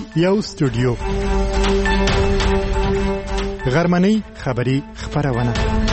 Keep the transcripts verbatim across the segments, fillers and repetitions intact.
یو استودیو غرمنۍ خبری خبرونه.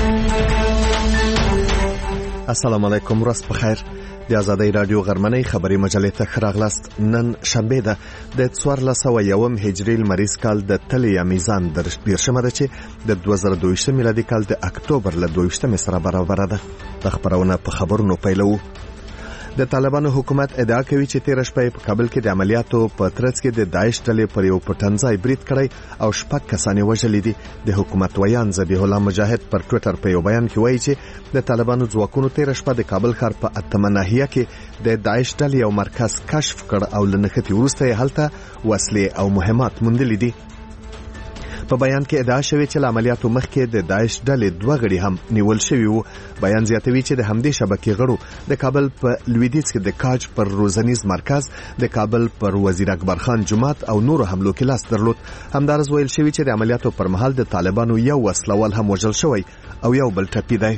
السلام علیکم، ورځ په خیر. د آزادۍ رادیو غرمنۍ خبری مجلې ته ښه راغلاست. نن شنبه ده د څوارلس سوه یوم هجري لمریز کال د تلې میزان دېرشمه ده چې د دوه زره دوه ویشت میلادي کال د اکتوبر له دوه ویشتمې سره برابره ده. د خبرونه په خبرونو پیلوو. د طالبانو حکومت ادعا کوي چې تیر شپه په کابل کې د عملیاتو په ترڅ کې د داعش ډلې پر یو پټنځای برید کړی او شپږ کسان وژلي دي. د حکومت ویان ذبیح الله مجاهد پر ټوئیټر په یو بیان کې وایي چې د طالبانو ځواکونو تیر شپه د کابل ښار په اتمه ناحیه کې د داعش ډلې یو مرکز کشف کړ او له نښتې وروسته یې هلته وسلې او مهمات موندلي دي. په بیان کې ادعا شوې چې له عملیاتو مخکې د داعش ډلې دوه غړي هم نیول شوي وو. بیان زیاتوي چې د همدې شبکې غړو د کابل په لویدیځ کې د کاج پر روزنیز مرکز، د کابل پر وزیر اکبر خان جومات او نورو حملو کې لاس درلود. همدارس ویل شوي چې د عملیاتو پر مهال د طالبانو یو وسلوال هم وژل شوی او یو بل ټپي دی.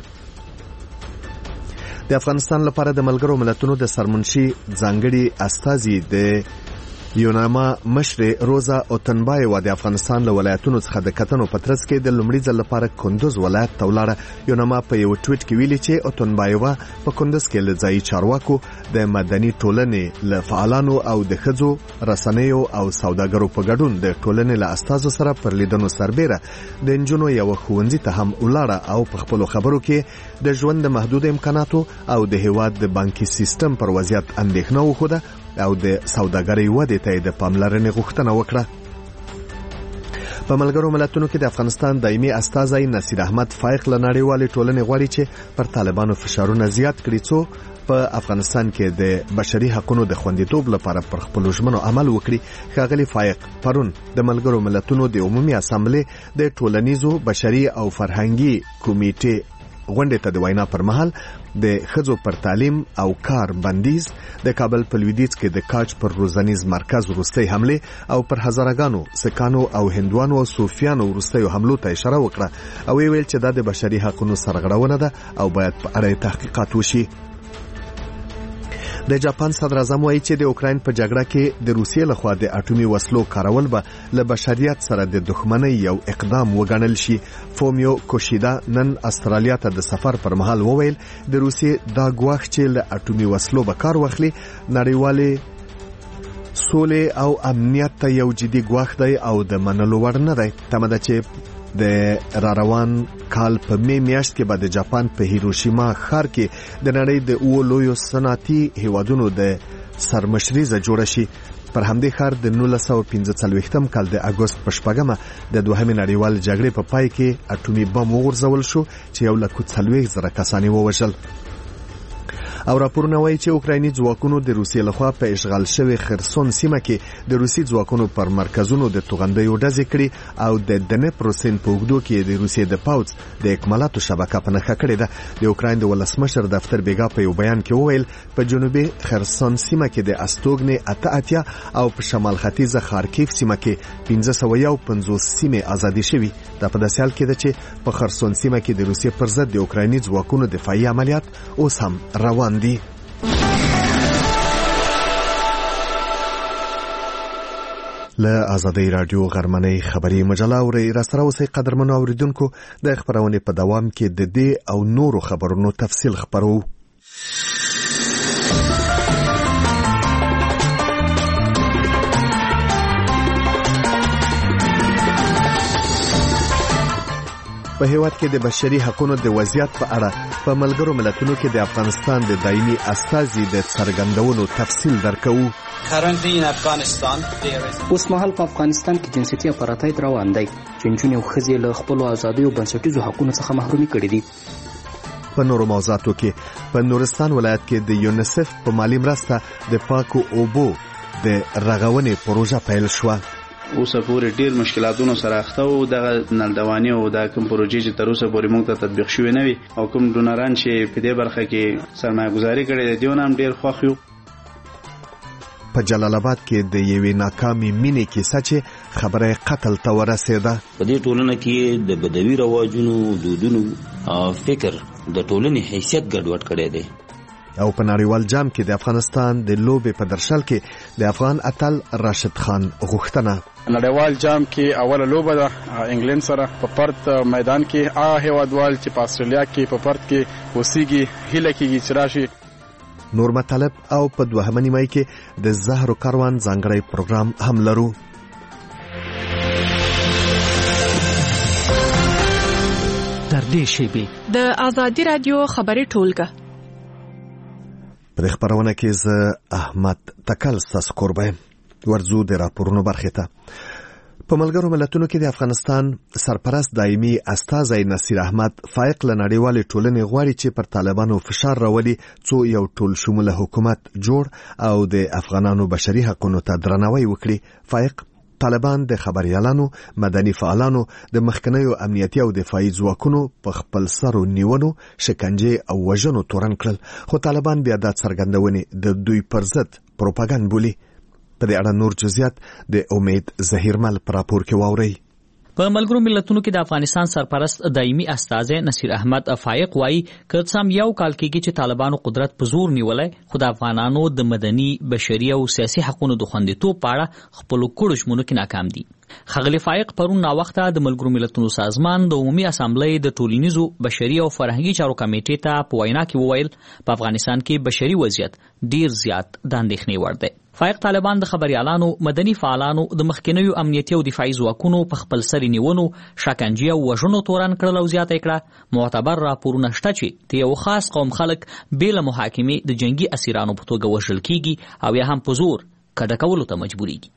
د افغانستان لپاره د ملګرو ملتونو د سرمنشي ځانګړي استازي د یوناما مشر روزا اوتنبایوا د افغانستان له ولایتونو څخه د کتنو په ترڅ کې د لومړي ځل لپاره کندوز ولایت ته ولاړه. یوناما په یو ټویټ کې ویلي چې اوتنبایوا په کندوز کې له ځایي چارواکو، د مدني ټولنې له فعالانو او د ښځو رسنیو او سوداګرو په ګډون د ټولنې له استازو سره پر لیدنو سربېره د نجونو یو ښوونځي ته هم ولاړه او په خپلو خبرو کې د ژوند د محدود امکاناتو او د هیواد د بانکي سیستم پر وضعیت اندېښنه وښوده او د سوداګرۍ ودې ته د پاملرنې غوښتنه وکړه. په ملګرو ملتونو کې د افغانستان دایمي استازی نصیر احمد فایق له نړیوالې ټولنې غواړي چې پر طالبانو فشارونه زیات کړي څو په افغانستان کې د بشري حقوقو د خوندیتوب لپاره پر خپلو ژمنو عمل وکړي. ښاغلي فایق پرون د ملګرو ملتونو د عمومي اسامبلې د ټولنیزو، بشري او فرهنګي کمیټې غونډې ته د وینا پر مهال د ښځو پر تعلیم او کار بندیز، د کابل په لویدیځ کې د کاج پر روزنیز مرکز وروستۍ حمله او پر هزارګانو سکانو او هندوانو او صوفیانو وروستۍ حملو ته اشاره وکړه او ویل چې دا د بشري حقوقو سرغړونه ده او باید په اړه تحقیقات وشي. د جاپان صدر اعظم وایي چې د اوکراین په جګړه کې د روسیې لخوا د اټومي وسلو کارول به له بشریت سره د دښمنۍ یو اقدام وګڼل شي. فومیو کوشیدا نن استرالیا ته د سفر پر مهال وویل د روسیې دا ګواښ چې له اټومي وسلو به کار واخلي نړیوالې سولې او امنیت ته یو جدي ګواښ دی او د منلو وړ نه دی. تمه ده چې د را روان کال په می میاشت کې به د جاپان په هیروشیما ښار کې د نړۍ د اوو لویو صنعتي هیوادونو د سرمشریزه جوړه شي. پر همدې ښار د نولس سوه پنځه څلوېښتم کال د اګوست په شپږمه د دوهمې نړیوال جګړې په پای کې اټومي بم وغورځول شو چې یو لک څلوېښت زره کسان یې ووژل. او راپورونه وایي چې اوکرایني ځواکونو د روسیې لخوا په اشغال شوی خرسون سیمه کې د روسي ځواکونو پر مرکزونو د توغندیو ډزې کړي او د دنپرو سیند په اوږدو کې د روسیې د پوځ د اکمالاتو شبکه په نښه کړې ده. د اوکراین د ولسمشر دفتر بیګا په یو بیان کې وویل په جنوبي خرسون سیمه کې د استوګنې اته اتیا او په شمال ختیځه خارکیف سیمه کې پنځه سوه یو پنځوس سیمې ازادي شوي. دا په داسې حال کې ده چې په خرسون سیمه کې د روسیې پر ضد د اوکرایني ځواکونو دفاعي عملیات اوس هم روان دي. له آزادۍ رادیو غرمنۍ خبری مجله اورئ. راسره اوسئ قدرمنو اوریدونکو. د خبرونې په دوام کې د دې او نورو خبرونو تفصیل خبرو. په هیواد کې د بشري حقوقو د وضعیت په اړه په ملګرو ملتونو کې د افغانستان د دایمي استازي د څرګندونو تفصیل درکوو. اوس مهال په افغانستان کې جنسیتي اپارټاید روان دی چې نجونې او ښځې له خپلو ازادیو بنسټیزو حقونو څخه محرومي کړي دي. په نورو موضوعاتو کې په نورستان ولایت کې د یونیسف په مالی مرسته د پاکو اوبو د رغونې پروژه پیل شوه. اوسه پورې ډیر مشکلاتونو سره اخته وو. دغه نلدواني او د کوم پروژې چې تر اوسه پورې موږ ته تطبیق شوی نه وي او کوم ډونران چې په دې برخه کې سرمایه گذاري کړې ده دیونه هم ډیر خوښ یو. په جلال آباد کې د یوې ناکامې مینې کیسه چې خبره قتل ته ورسېده. په دې ټولنه کې د بدوي رواجونو، دودونو او فکر د ټولنې حیثیت ګډوډ کړی دی. او په نړیوال جام کې د افغانستان د لوبې په درشل کې د افغان اتل راشد خان غوښتنه. نړیوال جام کې اوله لوبه ده انګلند سره په پرت میدان کې هغه هیوادوال چې په استرالیا کې په پرت کې اوسېږي هیله کېږي چې راشي. نور مطالب او په دوهمه نیمه کې د زهرو کاروان ځانګړی پروګرام هم لرو. در دې شیبې د آزادی رادیو خبري ټولګه په خبرونه کې ز احمد تکل ساس قربه ورزو د راپورونو برخه ته. په ملګرو ملتونو کې د افغانستان سرپرست دایمي استازی نصیر احمد فائق له نړیوال ټولنې غواړي چې پر طالبانو فشار راولي څو یو ټول شموله حکومت جوړ او د افغانانو بشري حقوقو ته درناوی وکړي. فائق طالبان د خبريالانو، مدني فعالانو، د مخکنیو امنیتي او دفاعي ځواکونو په خپل سرو نیونو، شکنجه او وژنو تورن کړل، خو طالبان بیا د څرګندونې د دوی پر ضد پروپاګاندا بولي. په دې اړه نور جزئیات د امید زهیرمل پر راپور کې واوري. په ملګرو ملتونو کې د افغانستان سرپرست دایمي استازی نصیر احمد فائق وایي که څم یو کال کېږي چې طالبانو قدرت په زور نیولای، خو د افغانانو د مدني، بشري او سیاسي حقوقو د خوندیتوب په اړه خپل کړو ژمنو کې ناکام دي. خغلی فائق پرون نا وخته د ملګرو ملتونو سازمان د عمومي اسامبلې د ټولنیزو، بشري او فرهنګي چارو کمیټې ته په وینا کې وویل په افغانستان کې بشري وضعیت ډیر زیات د اندېښنې وړ دی. فائق طالبان د خبريالانو، مدني فعالانو، د مخکنیو امنیتي او دفاعي ځواکونو په خپل سري نیونو، شکنجه او وژنو تورن کړل او زیاته کړه. معتبر راپورونه شته چې د یو خاص قوم خلک بېله محاکمې د جنگي اسیرانو په توګه وژل کیږي او یا هم په زور کډه کولو ته مجبوریږي.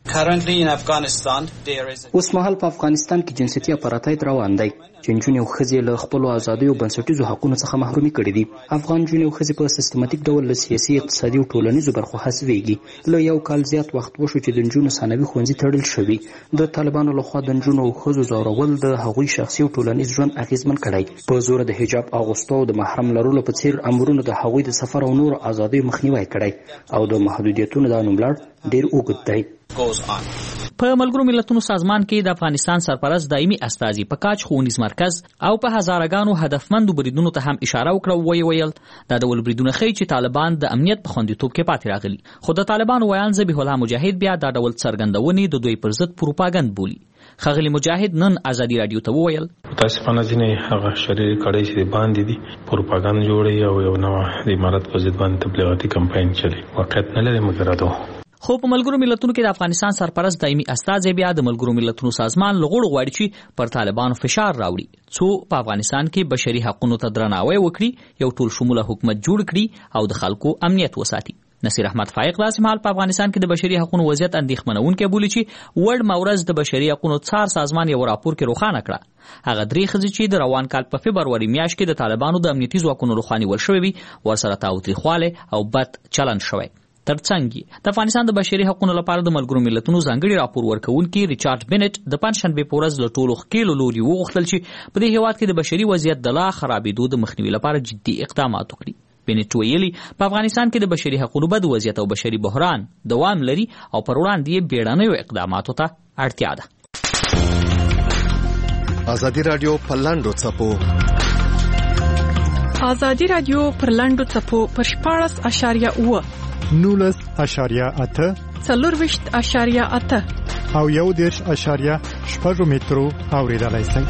اوس مهال په افغانستان کې جنسيتي اپارټایډ روان دی چې نجونې او ښځې له خپلو ازادیو بنسټیزو حقونو څخه محرومي کړي دي. افغان نجونې او ښځې په سیستماتیک ډول له سیاسي، اقتصادي او ټولنیزو برخو حذفېږي. له یو کال زیات وخت وشو چې د نجونو ثانوي ښوونځي تړل شوي. د طالبانو لخوا د نجونو او ښځو ځورول د هغوی شخصي او ټولنیز ژوند اغېزمن کړی. په زوره د حجاب اغوستو او د محرم لرلو په څیر امرونو د هغوی د سفر او نورو ازادیو مخنیوی کړی او د محدودیتونو دا نوملړ ډیر اوږد دی. په ملګرو ملتونو سازمان کې د افغانستان سرپرست دایمي استازي په کاج ښوونیز مرکز او په هزارهګانو هدفمندو بریدونو ته هم اشاره وکړه. وی ویل دا ډول بریدونه ښیي چې طالبان د امنیت په خوندیتوب کې پاتې راغلي، خو د طالبان ویان ذبیح الله مجاهد بیا دا ډول څرګندونې د دوی پر ضد پروپاګاندا بولي. خغلی مجاهد نن آزادی رادیو ته وویل متاسفانه ځینې هغه شریر کړي چې باندې دي پروپاګاندا جوړي او یو نوع د امارات په ضد باندې تبلیغاتي کمپاین چلی واقعیت نه لري مګر دا خو په ملګرو ملتونو کې د افغانستان سرپرست دایمي استازی بیا د ملګرو ملتونو سازمان لغړو غواړي چې پر طالبانو فشار راوړي څو په افغانستان کې بشري حقوقو ته درناوی وکړي، یو ټول شموله حکومت جوړ کړي او د خلکو امنیت وساتي. نصیر احمد فائق داسې مهال په افغانستان کې د بشري حقوقو وضعیت اندېښمنونکی بولي چې ورډ مورز د بشري حقوقو څار سازمان یو راپور کې روښانه کړه هغه درې ښځې چې د روان کال په فبروري میاشت کې د طالبانو د امنیتي ځواکونو لخوا نیول شوې وي ورسره تاوتریخوالی او بد چلند شوی. ترڅنګ د افغانستان د بشري حقوقو لپاره د ملګرو ملتونو ځانګړي راپور ورکوونکي ریچارډ بنټ د پنځشنبې په ورځ له ټولو ښکېلو لوري وغوښتل چې په دې هېواد کې د بشري وضعیت د لا خرابېدو د مخنیوي لپاره جدي اقدامات وکړي. بنټ ویلي په افغانستان کې د بشري حقوقو بد وضعیت او بشري بحران دوام لري او پر وړاندې یې بیړنیو اقداماتو ته اړتیا ده. آزادی رادیو په لاندو څپو آزادی رادیو پر لاندو څپو پر شپاړس اشاریه اوه نولس اشاریه اته څلورویشت اشاریه اته او یو دېرش اشاریه شپږ مترو اوریدلای شئ.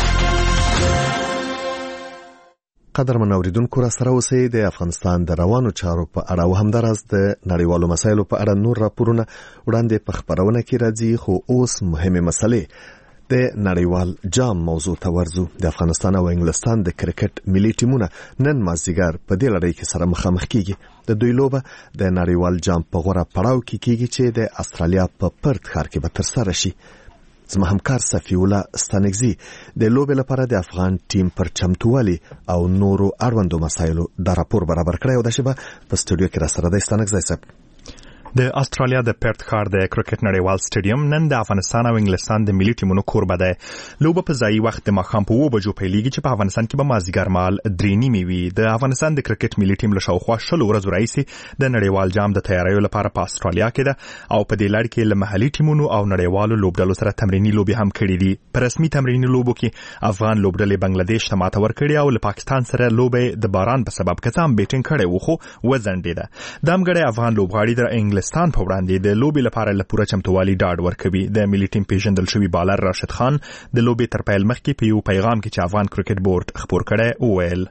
قدرمن اوریدونکو را سره اوسئ. د افغانستان د روانو چارو په اړه او همدارس د نړیوالو مسایلو په اړه نور راپورونه وړاندې په خبرونه کې راځي، خو اوس مهمه مسلې د نړیوال جام موضوع ته ورځو. د افغانستان او انګلستان د کرکټ ملي ټیمونه نن مازدیګر په دې لړۍ کې سره مخامخ کیږي. د دوی لوبه د نړیوال جام په غوړه پړاو کې کیږي چې د استرالیا په پرت ښار کې به ترسره شي. زما همکار صفی الله ستانګزی د لوبې لپاره د افغان ټیم پر چمتووالي او نورو اړوندو مسایلو د راپور برابر کړی او د شبه په سټوډیو کې را سره د ستانګزی صاحب. د استرالیا د پرت ښار د کرکټ نړیوال سټیډیم نن د افغانستان او انګلستان د ملي ټیمونو کوربه دی. لوبه په ځایي وخت د ماښام په اوه بجو پیلیږي چې په افغانستان کې به مازدیګر مهال درې نیمې وي. د افغانستان د کرکټ ملي ټیم له شاوخوا شلو ورځو راهیسې د نړیوال جام د تیاریو لپاره په استرالیا کې ده او په دې لړ کې له محلي ټیمونو او نړیوالو لوبډلو سره تمریني لوبې هم کړې دي. په رسمي تمریني لوبو کې افغان لوبډلې بنگلاديش ته ماته ورکړې او له پاکستان سره لوبې د باران په سبب که څه هم بیټینګ کړی و خو وځنډېده. دا همګړی افغان لوبغاړي د انګلستان په وړاندې د لوبې لپاره له پوره چمتووالي ډاډ ورکوي. د ملي ټیم پیژندل شوی بالر راشد خان د لوبې تر پیل مخکې په یو پیغام کې چې افغان کرکټ بورډ خپور کړی وویل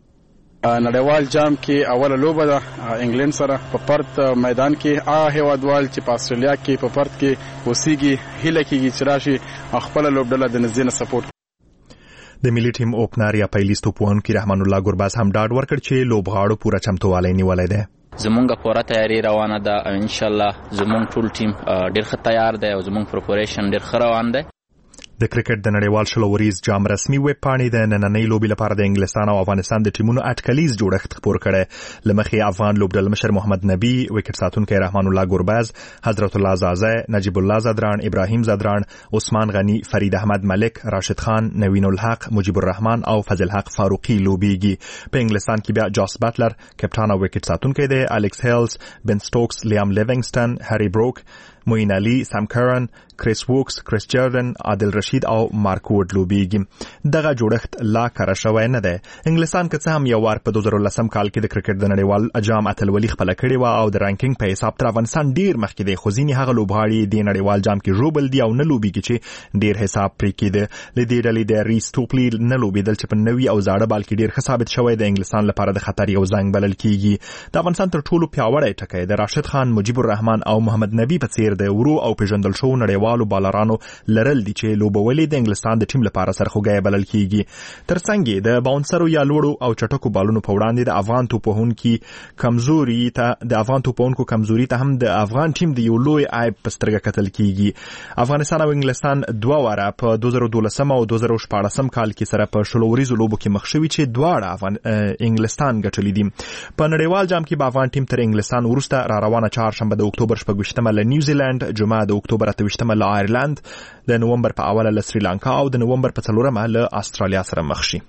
نړیوال جام کې اوله لوبه ده انګلند سره په پرت میدان کې هغه هیوادوال چې په استرالیا کې په پرت کې اوسېږي هیله کېږي چې راشي خپله لوبډله د نږدې نه سپورټ. د ملي ټیم اوپنر یا پیلیس توپوهونکي رحمان الله ګرباز هم ډاډ ورکړ چې لوبغاړو پوره چمتووالی نیولی دی. زمونږ پوره تیاری روانه ده او ان شاء الله زمونږ ټول ټیم ډیر ښه تیار دی او زمونږ پریپریشن ډیر ښه روان دی. د کرکټ د نړیوال شلو وریز جام رسمي ویب پاڼې د نننۍ لوبې لپاره د انګلستان او افغانستان د ټیمونو اټکلیز جوړښت خپور کړی. له مخې افغان لوبډل مشر محمد نبی، وکټ ساتونکی رحمان الله ګرباز، حضرت الله زازه، نجیب الله زدران، ابراهیم زدران، عثمان غنی، فرید احمد ملک، راشد خان، نوین الحق، مجیب الرحمن او فضل حق فاروقی لوبېږي. په انګلستان کې بیا جاس بټلر کپټان او وکټ ساتونکی دی، الکس هیلز، بن سټوکس، لیام لیوینګسټن، هری بروک، موین علي، سام کرن، کریس ووکس، کریس جردن، عادل رشید او مارک ووډ لوبېږي. دغه جوړښت لا کره شوی نه دی. انګلستان که څه هم یو وار په دوه زره لسم کال کې د کرکټ د نړیوال جام اتلولي خپله کړې وه او د رانکینګ په حساب تر افغانستان ډیر مخکې دی، خو ځینې هغه لوبغاړي د نړیوال جام کې ژوبل دي او نه لوبېږي چې ډیر حساب پرې کېده. له دې ډلې د ریس توپلي نه لوبېدل چې په نوي او زاړه بال کې ډیر ښه ثابت شوی د انګلستان لپاره د خطر یو زنګ بلل کېږي. د افغانستان تر ټولو پیاوړی ټکی د راشد خان، مجیب الرحمن او محمد نبی په څیر د ورو او پیژندل شوو نړیوالو بالرانو لرل دي چې لوبولې د انګلستان د ټیم لپاره سرخوږی بلل کېږي. ترڅنګ یې د باونسرو یا لوړو او چټکو بالونو په وړاندې د افغان توپوهونکي کمزوري ته د افغان توپوهونکو کمزوري ته هم د افغان ټیم د یو لوی عیب په سترګه کتل کېږي. افغانستان او انګلستان دوه واره په دوه زره دولسم او دوه زره شپاړسم کال کې سره په شلو وریزو لوبو کې مخ شوي چې دواړه انګلستان ګټلي دي. په نړیوال جام کې به افغان ټیم تر انګلستان وروسته را روانه چهارشنبه د اکتوبر شپږویشتمه له نیوزیلند، جمعه د اکتوبر اته ویشتمه له آیرلند، د نومبر په اوله له سریلانکا او د نومبر په څلورمه له استرالیا سره مخ شي.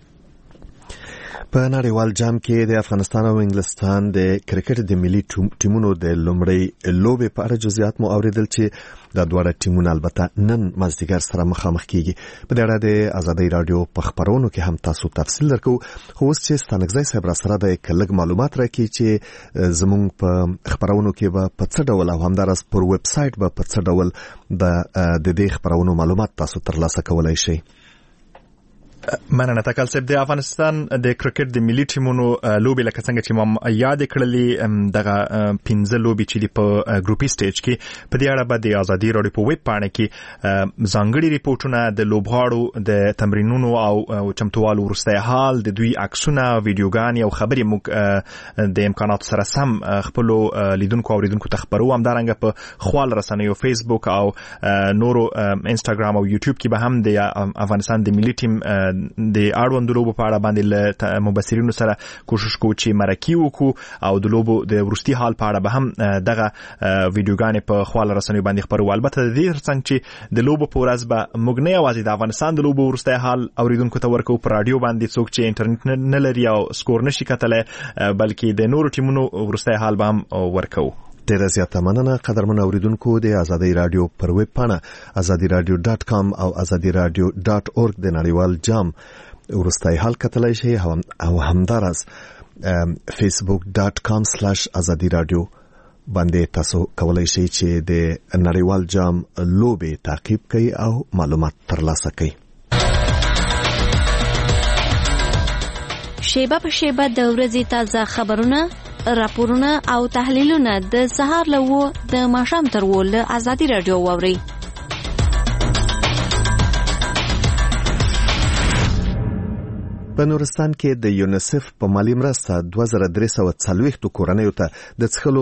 په نړیوال جام کې د افغانستان او انګلستان د کرکټ د ملي ټیمونو د لومړۍ لوبې په اړه جزئیات مو اوریدل چې د دواړه ټیمونو البته نن مازدیګر سره مخامخ کیږي. په دې اړه د آزادۍ رادیو په خبرونو کې هم تاسو تفصیل درکو. خو اوس چې ستانکزی صاحب را سره د کلګ معلومات راکړي چې زموږ په خبرونو کې به په څه ډول او همدارس پر ویب سایټ به په څه ډول د دې خبرونو معلومات تاسو ترلاسه کولای شئ. مننه تکل صاحب. د افغانستان د کرکټ د ملي ټیمونو لوبې لکه څنګه چې ما یاد کړلې دغه پنځه لوبې چې دی په ګروپي سټیج کې په دې اړه به د آزادۍ رادیو په ویب پاڼه کې ځانګړي ریپورټونه د لوبغاړو د تمرینونو او چمتووالي وروستی حال، د دوی عکسونه، ویډیوګانې او خبرې موږ د امکاناتو سره سم خپلو لیدونکو او اوریدونکو ته خپرو. همدارنګه په خوال رسنیو فیسبوک او نورو انسټاګرام او یوټیوب کې به هم د افغانستان د ملي ټیم د اړوند لوبو په اړه باندې له مبصرینو سره کوشش کوو چې مرکي وکړو او د لوبو د وروستي حال په اړه به هم دغه ویډیوګانې په خواله رسنیو باندې خپرو. البته د دې ترڅنګ چې د لوبو په ورځ به موږ نه یوازې د افغانستان د لوبو وروستی حال اوریدونکو ته ورکوو په راډیو باندې، څوک چې انټرنیټ نه لري او سکور نشي کتلی، بلکې د نورو ټیمونو وروستی حال به هم ورکوو. ډیره زیاته مننه قدرمن اوریدونکو. د آزادۍ رادیو پر ویب پاڼه آزادي رادیو ډاټ کام او آزادي رادیو ډاټ اورګ د نړیوال جام وروستی حال کتلای شئ او همدارس فیسبوک ډاټ کام سلاش آزادي رادیو باندې تاسو کولای شئ چې د نړیوال جام لوبې تعقیب کړئ او معلومات ترلاسه کړئ. شیبه په شیبه د ورځې تازه خبرونه، راپورونه او تحلیلونه د سهار له وو د ماښام تر وو له آزادي رادیو واورئ. په نورستان کې د یونیسف په مالی مرسته دوه زره درې سوه څلوېښتو کورنیو ته د څښلو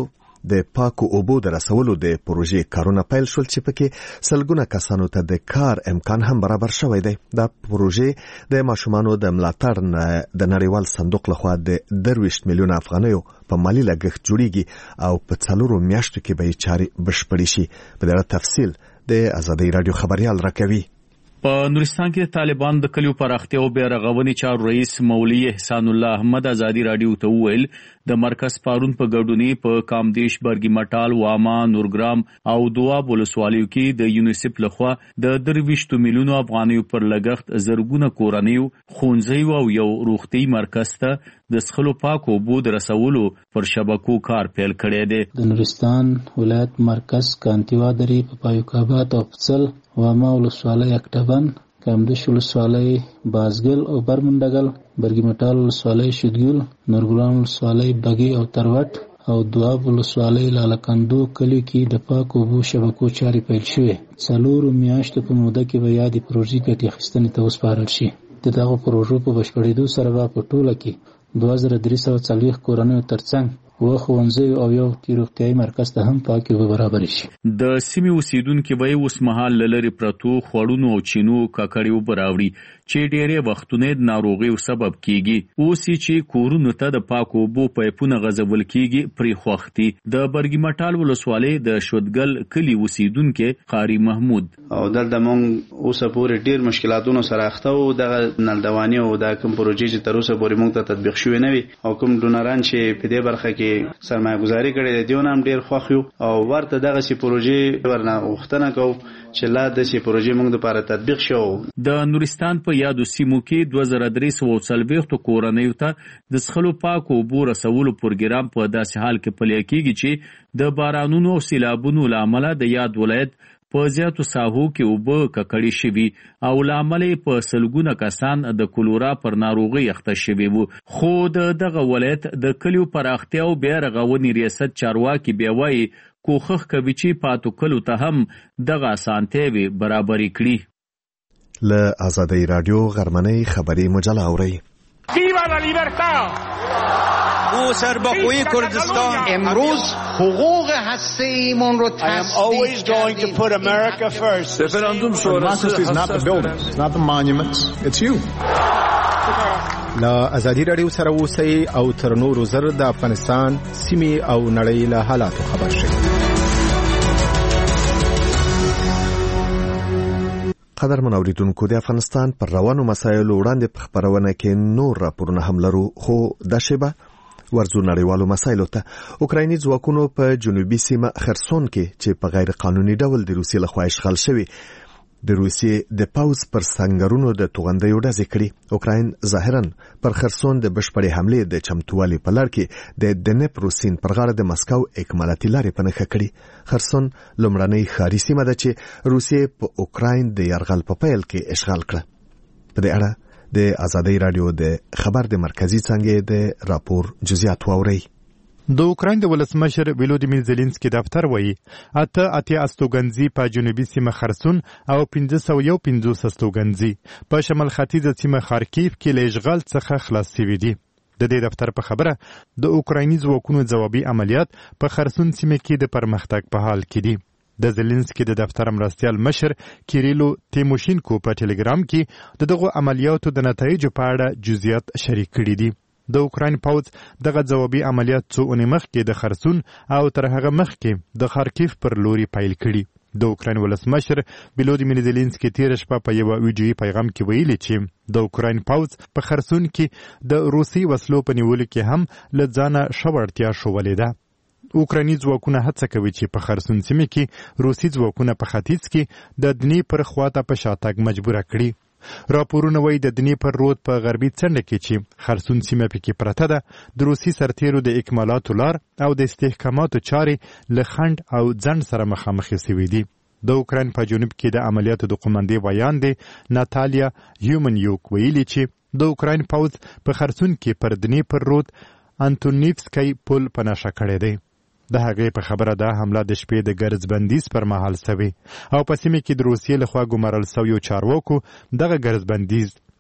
د پاکو اوبو د رسولو د پروژې کارونه پیل شول چې پکې سلګونه کسانو ته د کار امکان هم برابر شوی دی. دا پروژې د ماشومانو د ملاتړ د نړیوال صندوق لخوا د درویشت میلیون افغانیو په مالی لګښت جوړیږي او په څلورو میاشتو کې به یې چارې بشپړې شي. په دغه تفصیل د ازادۍ رادیو خبريال راکوي. په نورستان کې د طالبان د کلیو پراختیا او بیا رغونې چارو رئیس مولوي احسان الله احمد ازادي رادیو ته وویل د مرکز پارون په ګډونې په کامدیش برګی مټال واما نورګرام او دواب ولسوالیو کې د یونیسف لخوا د درویشت میلیونو افغانیو پر لګښت زرګونه کورنیو ښوونځي او یو روغتي مرکز ته د څښلو پاکو اوبو د رسولو پر شبکو کار پیل کړی دی. د نورستان ولایت مرکز کانتیوا درې په پایوکابات او پڅل واما ولسوالۍ اکټبن کامدیش ولسوالۍ بازګل او برمنډګل برګی مټال ولسوالۍ شدګل نورګرام ولسوالۍ بګي او تروټ او دواب ولسوالۍ لالکندو کلیو کې د پاکو اوبو شبکو چارې پیل شوې. څلورو میاشتو په موده کې به یادې پروژې ګټې اخیستنې ته وسپارل شي. د دغو پروژو په بشپړېدو سره به په ټوله کې دوه زره درې سوه څلوېښت کورنیو ترڅنګ و ښوونځي او یو روغتیايي مرکز ته هم پاکې اوبه برابرې شي. د سیمې اوسیدونکي به اوس مهال له لرې پرتو خوړونو او چینو ککړې اوبه راوړي چې ډېرې وختونه د ناروغیو سبب کیږي. اوس چې کورونو ته د پاکو اوبو پایپونه غځول کیږي پرې خوښتي. د برګی مټال ولسوالۍ د شودګل کلي اوسیدونکي قاری محمود او دلته مونږ اوس پورې ډېر مشکلاتونو سره اخته وو. دغه نلدواني او د کوم پروژې چې تر اوسه پورې مونږ ته تطبیق شوې نه وي او کوم ډونران چې په دې برخه کې سرمایه گذاري کړې ده دیونه هم ډیر خوښ یو او ورته دغه سي پروژې ورنه وختنه کو چې لا د سي پروژې موږ لپاره تطبیق شو. د نورستان په یادو سیمو کې دوه زره درې سوه څلوېښت کورنیو ته د څښلو پاکو اوبو رسولو پروګرام په داسې حال کې پلی کېږي چې د بارانونو او سیلابونو له امله د یاد ولایت په زیاتو ساحو کې اوبه ککړې شوي او له امله په سلګونه کسان د کولورا پر ناروغۍ اخته شوي وو. خو د دغه ولایت د کلیو پراختیا او بیا رغونې ریاست چارواکي بیا وایي کوښښ کوي چې پاتو کلو ته هم دغه اسانتیاوې برابرې کړي. له ازادۍ رادیو غرمنۍ خبري مجله اورئ. ویوا لا لیبرتا او سربخوی کردستان امروز حقوق هسته‌ایمون رو تثبیت کردیم. Referendum democracy is not the buildings, it's not the monuments, it's you. لا ازادي رادیو سره اوسئ او تر نورو زر د افغانستان سیمې او نړۍ له حالاتو خبر شئ. قدرمن اوریدونکو د افغانستان پر روانو مسایلو وړاندې په خبرونه کې نور راپورونه هم لرو خو د شیبه ورزو نړیوالو مسایلو ته. اوکرایني ځواکونو په جنوبي سیمه خرسون کې چې په غیر قانوني ډول د روسیې لخوا اشغال شوی د روسیې د پاوز پر سنگرونو د توغندیو ډزې کړي. اوکراین ظاهرا پر خرسون د بشپړې حملې د چمتووالي په لړ کې د دنپرو سیند پر غاړه د مسکو اکمالاتي لارې په نښه کړي. خرسون لومړنۍ ښاري سیمه ده چې روسیې په اوکراین د یرغل په پیل کې اشغال کړه. په دې اړه د ازادۍ رادیو د خبر د مرکزی څنګه د راپور جزئیات واورئ. د اوکراین د ولسمشر ولودیمیر زيلنسکي دفتر وایي اته اتیا استوګنځي په جنوبي سیمه خرسون او پنځه سوه یو پنځوس استوګنځي په شمال ختیځه سیمه خارکیف کې له اشغال څخه خلاص شوي دي. د دې دفتر په خبره د اوکرایني ځواکونو ځوابي عملیات په خرسون سیمه کې د پرمختګ په حال کې دي. د زيلنسکي د دفتر مرستیال مشر کیریلو تیموشینکو په ټلګرام کې د دغه عملیاتو د نتایجو په اړه جزئیات شریک کړي دي. د اوکراین پوځ دغه ځوابي عملیات څو اونۍ مخکې د خرسون او تر هغه مخکې د خارکیف پر لوري پیل کړي. د اوکراین ولسمشر ولودیمیر زيلنسکي تیر شپه په یو ویډیویي پیغام کې ویلي چې د اوکراین پوځ په خرسون کې د روسي وسلو په نیولو کې هم له ځانه شوړتیا شولې ده. اوکرایني ځواکونه هڅه کوي چې په خرسون سیمه کې روسي ځواکونه په ختیځ کې د دنی پر خواته په شاتګ مجبور کړي. راپورونه وایي د دنی پر رود په غربي څنډه کې چې خرسون سیمه پکې پرته ده د روسي سرتیرو د اکمالاتو لار او د استحکاماتو چارې له خنډ او ځنډ سره مخامخ شوي دي. د اوکراین په جنوب کې د عملیاتو د قومندې ویان دی ناتالیا هیومنیوک ویلي چې د اوکراین پوځ په خرسون کې پر دنی پر رود انټونیفسکی پل په نښه کړی دی. د هغې په خبره دا حمله د شپې د ګرځبندیز پر مهال سوي او په سیمه کې د روسیې لخوا ګمارل سویو چارواکو دغه ګرځبندیز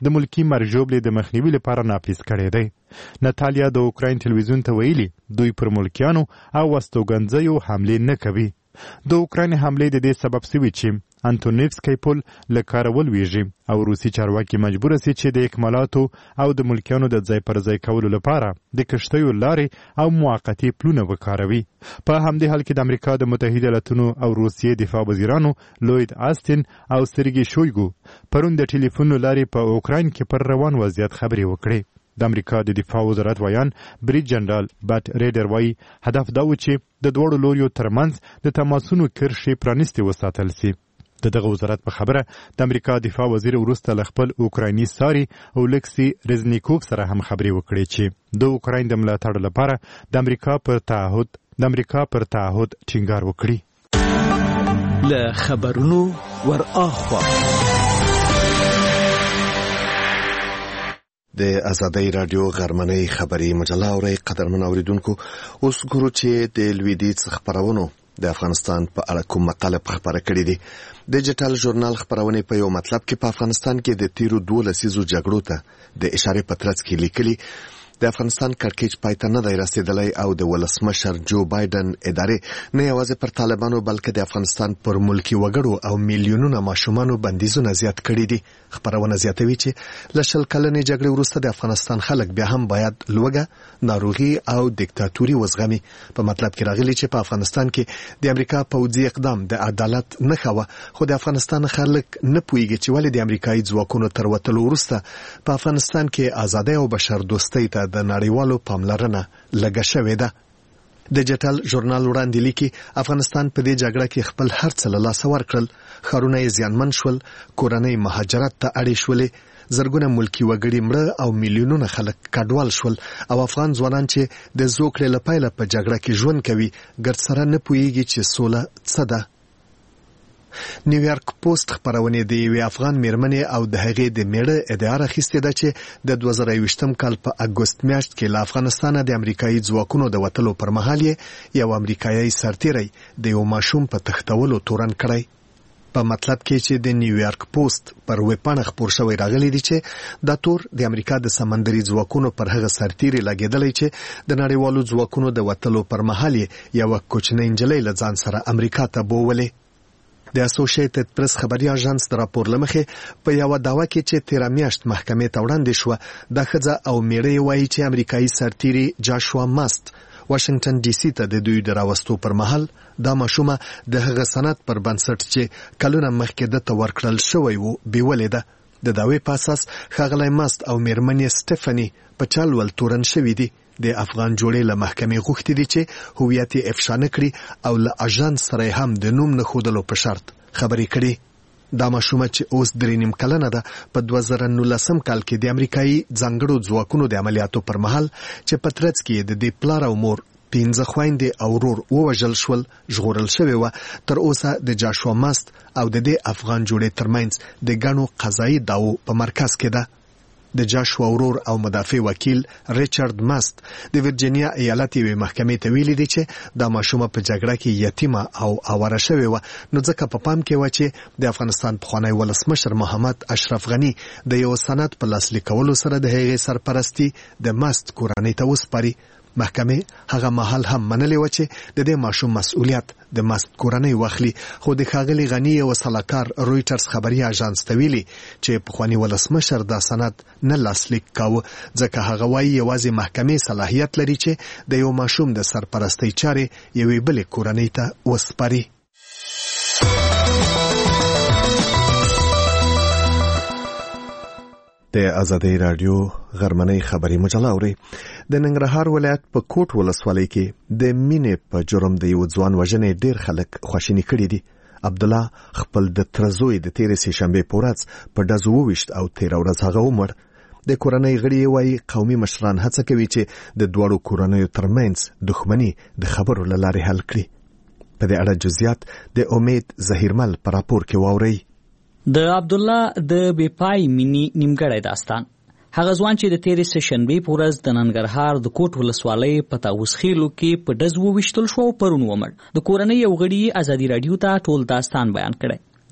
د ملکی مرجوبلې د مخنیوي لپاره نافذ کړی دی. ناتالیا د اوکراین ټلویزیون ته ویلي دوی پر ملکیانو او استوګنځیو حملې نه کوي. د اوکراین حملې د دې سبب سوي چې انټونیفسکی پل له کاره ولویږي او روسي چارواکي مجبور سي چې د اکمالاتو او د ملکیانو د ځای پر ځای کولو لپاره د کشتیو لارې او موقتي پلونه وکاروي. په همدې حال کې د امریکا د متحده ایالاتونو او روسیې دفاع وزیرانو لوید آستین او سرګي شویګو پرون د ټلیفون لارې په اوکراین کې پر روان وضعیت خبرې وکړې. د امریکا د دفاع وزارت ویان بریج جنرال بات ریډر وایي هدف دا و چې د دواړو لوریو ترمنځ د تماسونو کرښې پرانیستې وساتل سي. د دغه وزارت په خبره د امریکا دفاع وزیر وروسته له خپل اوکرایني ساري اولکسي رزنیکوف سره هم خبرې وکړې چې د اوکراین د ملاتړ لپاره د امریکا پر تعهد د امریکا پر تعهد ټینګار وکړي. له خبرونو ور اخوا د ازادۍ رادیو غرمنۍ خبري مجله اوري قدرمن اوریدونکو. اوس ګورو چې د لویدیځ خبرونو د افغانستان په اړه کوم مقاله خبره کړې دي. ډیجیټل ژورنال خبرونه په یو مطلب کې په افغانستان کې د تیرو دوه لسیزو جګړو ته د اشاره په ترڅ کې لیکلي د افغانستان کړکېچ پای ته نه دی رسیدلی او د ولسمشر جو بایدن ادارې نه یوازې پر طالبانو بلکې د افغانستان پر ملکی وګړو او میلیونونو ماشومانو بندیزونه زیات کړي دي. خبرونه زیاتوي چې له شل کلنې جګړې وروسته د افغانستان خلک بیا هم باید لوږه، ناروغي او دیکتاتوري وزغمي. په مطلب کې راغلي چې په افغانستان کې د امریکا پوځي اقدام د عدالت نښه وه، خو د افغانستان خلک نه پوهیږي چې ولې د امریکایي ځواکونو تر وتلو وروسته په افغانستان کې ازادۍ او بشردوستۍ ته د نړیوالو پاملرنه لږه شوې ده. ډیجیټل ژورنال وړاندې لیکي افغانستان په دې جګړه کې خپل هر څه له لاسه ورکړل، ښارونه یې زیانمن شول، کورنۍ مهاجرت ته اړې شولې، زرګونه ملکی وګړي مړه او میلیونونه خلک کډوال شول او افغان ځوانان چې د زوکړې له پیله په جګړه کې ژوند کوي ګرد سره نه پوهیږي چې سوله څه ده. نیویارک پوسټ خبرونه دی وی افغان میرمنې او د هغې د میړه ادعا راخیستې ده چې د دوه زره یوویشتم کال په اګوست میاشت کې له افغانستانه د امریکایي ځواکونو د وتلو پر مهال یې یو امریکایي سرتیری د یو ماشوم په تښتولو تورن کړی. په مطلب کې چې د نیویارک پوسټ پر ویبپاڼه خپور شوی راغلی دی چې دا تور د امریکا د سمندري ځواکونو پر هغه سرتیری لګېدلی چې د نړیوالو ځواکونو د وتلو پر مهال یې یوه کوچنۍ نجلۍ له ځان سره امریکا ته بوولې. د اسوسییټډ پریس خبري اژانس د راپور لمخې په یو داوا کې چې تیر میاشت محکمې ته وړاندې شو د ښځه او میړه وایي چې امریکایي سرتیری جاشوا ماست واشنگټن ډي سي ته د دوی د راوستو پر مهال دا ماشومه د هغه سند پر بنسټ چې کلونه مخکې د تور کړل شوی وو بیولې ده. د داوی په اساس ښاغلی ماست او میرمنې سټيفني په چالول تورن شوی دي. د افغان جوړې له محکمې غوښتي دي چې هویت یې افشا نه کړي او له اژانس سره هم د نوم نه ښودلو په شرط خبرې کړي. دا ماشومه چې اوس درې نیم کلنه ده په دوه زره نولسم کال کې د امریکایي ځانګړو ځواکونو د عملیاتو پر مهال چې په ترڅ کې د دې پلار او مور پنځه خويندې او ورور ووژل شول ژغورل شوی و. تر اوسه د جاشوا ماست او د دې افغان جوړې ترمنځ د ګڼو قضایي دعوو په مرکز کې ده. د جاشوا ورور او مدافع وکیل ریچارډ ماست د ورجینیا ایالت یوې محکمې ته ویلي دي چې دا ماشومه په جګړه کې یتیمه او اواره شوې وه، نو ځکه په پام کې و چې د افغانستان پخوانی ولسمشر محمد اشرف غني د یو سند په لاسلیک کولو سره د هغې سرپرستی د ماست کورنۍ ته وسپاري. محکمې هغه مهال هم منلې و چې د دې ماشوم مسؤلیت د ماست کورنۍ واخلي، خو د ښاغلي غني یو سلاکار رویټرز خبري اژانس ته ویلي چې پخوانی ولسمشر دا سند نه لاسلیک کاوه ځکه هغه وایي یوازې محکمې صلاحیت لري چې د یو ماشوم د سرپرستۍ چارې یوې بلې کورنۍ ته وسپاري. د ازادۍ رادیو غرمنۍ خبري مجله اوري. د ننګرهار ولایت په کوټ ولسوالۍ کې د مینې په جرم د یو ځوان وژنې ډیر خلک خواشیني کړي دي. عبد الله خپل د ترزوی د تیرې سه شنبه پورڅ په دزو وشت او تیر ورځ هغه عمر د کورنۍ غړي وایي قومي مشران هڅه کوي چې د دوړو کورنۍ ترمنځ دښمنی د خبرو لاره حل کړي. په دې اړه جزئیات د امید زهیرمل پر راپور کې واوري. د عبد الله د بیپای مینی نیمګړی داستان هغه ځوان چې د تیرې سه شنبه پورز د ننګرهار د کوټ ولسوالۍ په تاوس خېلو کې په دزو وشتل شو پرون ومر. د کورنۍ یو غړي ازادي رادیو ته ټول داستان بیان کړي.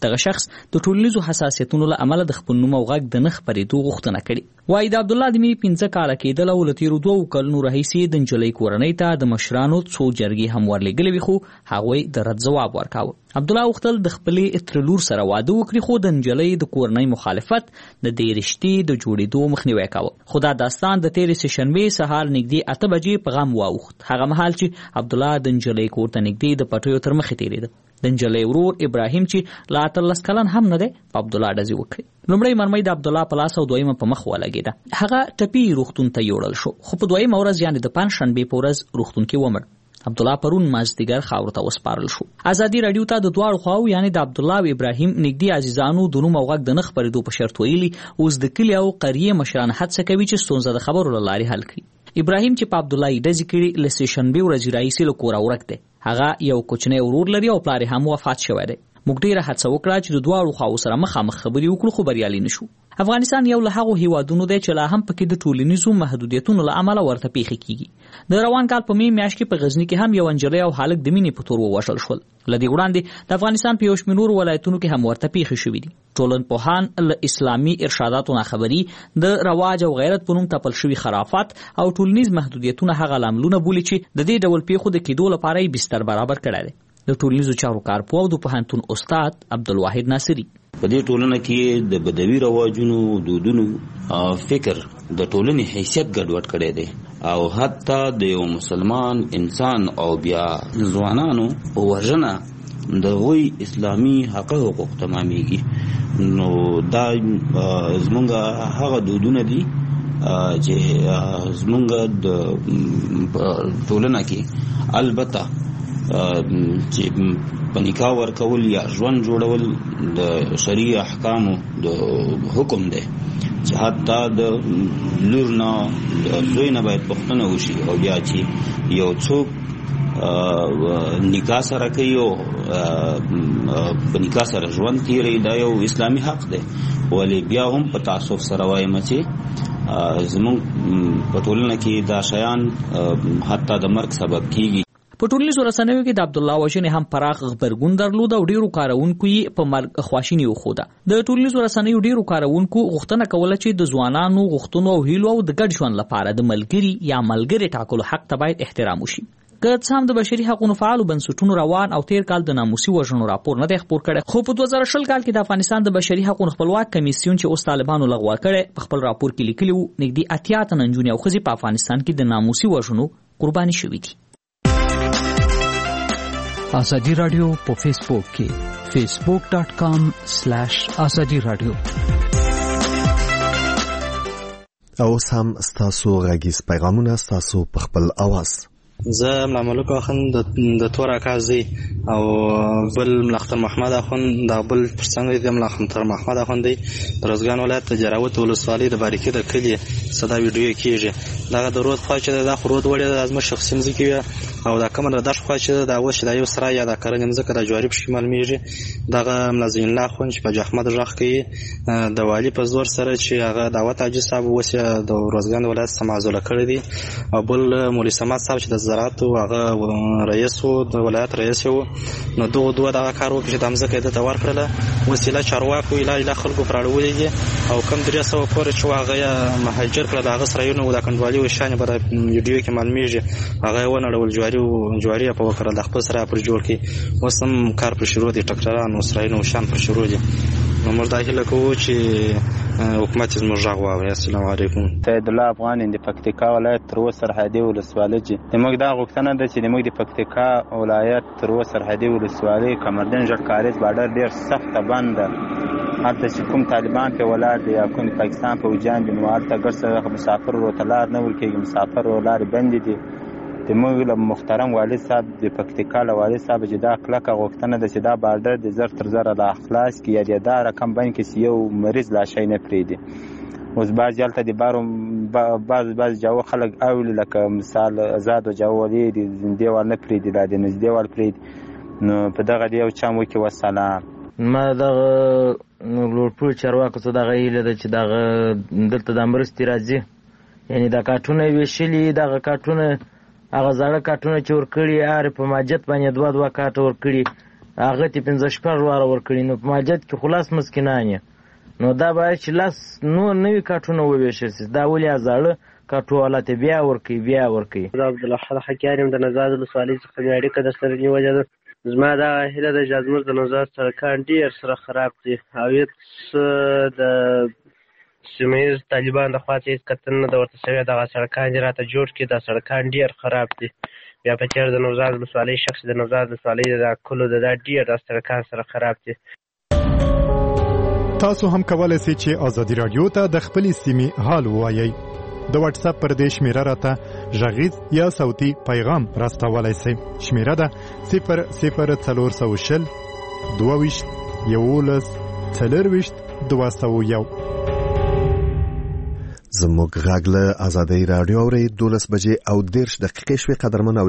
دغه شخص د ټولنیزو حساسیتونو له امله د خپل نوم او غږ د نه خپرېدو غوښتنه کړې. وایي د عبدالله د مې پنځه کاله کېدل او له تېرو دوو کلونو راهیسې د نجلۍ کورنۍ ته د مشرانو څو جرګې هم ورلېږلې وي، خو هغوی د رد ځواب ورکاوه. عبدالله غوښتل د خپلې تر لور سره واده وکړي، خو د نجلۍ د کورنۍ مخالفت د دې رشتې د جوړېدو مخنیوی کاوه. خو دا داستان د تېرې سهشنبې سهار نږدې اته بجې په غم واوښت، هغه مهال چې عبدالله د نجلۍ کور ته نږدې د پټیو تر مخې تېرېده. د نجلۍ ورور ابراهیم چې لا اتلس کلن هم نه دی، په عبدالله ډزې وکړې. لومړی مرمۍ د عبدالله په لاس او دویمه په مخ ولګېده. هغه ټپي روغتون ته یوړل شو، خو په دویمه ورځ یعنې د پنجشنبې په ورځ روغتون کې ومړ. عبدالله پرون مازدیګر خاورو ته وسپارل شو. ازادي راډیو ته د دواړو خواو یعنې د عبدالله او ابراهیم نږدې عزیزانو د نوم او غږ د نه خپرېدو په شرط ویلي اوس د کلي او قریې مشران هڅه کوي چې ستونزه د خبرو له لارې حل کړي. ابراهیم چې په عبدالله یې ډزې کړي له سهشنبې ورځې راهیسې له کوره ورک دی. هغه یو کوچنی ورور لري او پلار یې هم وفات شوی دی. موږ ډېره هڅه وکړه چې د دواړو خواو سره مخامخ خبرې وکړو، خو بریالي نشو. افغانستان یو له هغو هیوادونو دی چې لا هم پکې د ټولنیزو محدودیتونو له امله ورته پیښې کیږي. د روان کال په مې میاشت کې په غزني کې هم یو نجلۍ او هلک د مینې په تور ووژل شول. له دې وړاندې د افغانستان په یو شمېر نورو ولایتونو کې هم ورته پیښې شوې دي. ټولنپوهان له اسلامي ارشاداتو ناخبري، د رواج او غیرت په نوم تپل شوي خرافات او ټولنیز محدودیتونه هغه لاملونه بولي چې د دې ډول پیښو د کېدو لپاره یې بستر برابر کړی دی. د ټولنیزو چارو کارپوه او د پوهنتون استاد عبدالواحد ناصري: په دې ټولنه کې د بدوي رواجونو، دودونو، فکر د ټولنې حیثیت ګډوډ کړی دی او حتی د یو مسلمان انسان او بیا ځوانانو په وژنه د هغوی اسلامي حق حقوق تمامیږي. نو دا زمونږ هغه دودونه دي چې زمونږ د ټولنه کې البته چې په نکاح ورکول یا ژوند جوړول د شرعي احکامو د حکم دی چې حتی د لور نه د زوی نه باید پوښتنه وشي او بیا چې یو څوک نکاح سره کوي او په نکاح سره ژوند تیروي، دا یو اسلامي حق دی. ولی بیا هم په تعصب سره وایم چې زموږ په ټولنه کې دا شیان حتی د مرګ سبب کیږي. په ټولنیزو رسنیو کې د عبدالله وژنې هم پراخ غبرګون درلود او ډیرو کارونکو یې په مرګ خواشیني وښوده. د ټولنیزو رسنیو ډیرو کارونکو غوښتنه کوله چې د ځوانانو غوښتنو او هیلو او د ګډ ژوند لپاره د ملګري یا ملګري ټاکلو حق ته باید احترام وشي. که څه هم د بشري حقوقو فعالو بنسټونو روان او تیر کال د ناموسي وژنو راپور نه دی خپور کړی، خو په دوه زره شل کال کې د افغانستان د بشري حقوقو خپلواک کمیسیون چې اوس طالبانو لغوه کړی په خپل راپور کې لیکلي وو نږدې اتیا تنه نجونې او ښځې په افغانستان کې د ناموسي وژنو قرباني شوي دي. ازادي راډیو په فیسبوک کې فیسبوک ډاٹ کام سلیش ازادي راډیو. او سم ستاسو غږیز پیغامونه ستاسو په خپل اواز. زه ملا ملک اخوند د تور اکاز دی او بل ملختر محمد اخوند د بل پرڅنګ دی ملختر محمد اخوند دی د روزګان ولایت د جراوت ولسوالۍ د باریکي د کلی صدا ویډیو کیږي. دا د رود خوا چې د خرود وړي د ازمه شخصي مزکی او دا کومه د داش خوا چې د اوس د یو سره یا د کرنې مزکه د جواری په شمال میږي. دغه ملازم الله اخوند چې په احمد رخ کې د والی په زور سره چې هغه دعوت عاجز صاحب وسه د روزګان ولایت سمازوله کړی دی او بل مولوی سمات صاحب چې د زراعت او هغه رئیس او د ولایت رئیس وو. نو دوه دوه دا کار وکړي چې د مزکه د تور کړله وسیله چارواکو اله خلکو پراړولې او کم درې سو کور چې هغه مهاجر کړه د هغه سره یو د کنډوالي وشانه په ویډیو کې معلومیږي هغه ونړول جواری او جواری په وکړه د خپل سره پر جوړ کې وسم کار پر شروع دي ټکران او اسرائیل او شام پر شروع دي. نو موږ دا هیله کوو چې حکومت زموږ غږ واوري. السلام علیکم. سید الله افغان د پکتیکا ولایت تر اوسه سرحدي ولسوالۍ چې موږ دا غوښتنه ده چې موږ د پکتیکا ولایت تر اوسه سرحدي ولسوالۍ کمردن ژړ کاریز بارډر ډیر سخت بند ده. حتی چې کوم طالبان په ولایت یا کوم پاکستان په وجان د نوار ته ګرځي مسافر وروتلار نه ورکیږي، مسافر ولار بند دي. د موږ محترم والد صاحب د پکتیکا له والد صاحب چې دا کلکه غوښتنه ده چې دا بارډر د زر تر زره لا خلاص کی یا دا رقم باندې کې یو مریض لا شي نه پریدي. اوس بعض یالته د بارو بعض بعض جاو خلک اول لکه مثال آزاد او جاولي د زندهوال نه پریدي لا د نزدهوال پرید. نو په دغه دی او چمو کې وسلام ما دغه لوړپوړ چارواکو ته دغه هیله ده چې دغه دلته د مرستې راځي، یعنی دا کارټونه ویشلي دغه کارټونه هغه زاړه کارټونه چې ورکړي هر په ماجت باندې دوه دوه کارټ ورکړي هغه ته پنځه شپږ واره ورکړي نو په ماجد کې خلاص مسکینان نو دا باید چې لاس نور نوي کاټونه وویشل شي دا ولې زاړه کاټو حالت بیا ورکي بیا ورکي دا عبدالحد حکیاریم د نزاد ولسوالۍ څخه مې اړیکه درسره نیولې ده زما دا هیله ده چې زموږ د نوزاد سړکان ډېر سره خراب دي او هېڅ د سیمه ییز طالبان د خوا څخه هېڅ کتنه نه ده ورته شوې دغه سړکان دې راته جوړ کړي دا سړکان ډېر خراب دي بیا په چېر د نوزاد ولسوالۍ شخص د نوزاد ولسوالۍ د کلو د دا ډېر دا سړکان سره خراب دي تاسو هم کولای شئ چې ازادي رادیو ته د خپلې سیمې حال ووایئ د واتس اپ پر دې شمیره راته غږیز یا صوتي پیغام راستولای شئ شمیره ده صفر صفر څلور سوه شل دوه ویشت یولس څلرویشت دوه سوه یو زموږ غږ له ازادۍ راډیو اورئ دولس بجې او دېرش دقیقې شوې قدرمن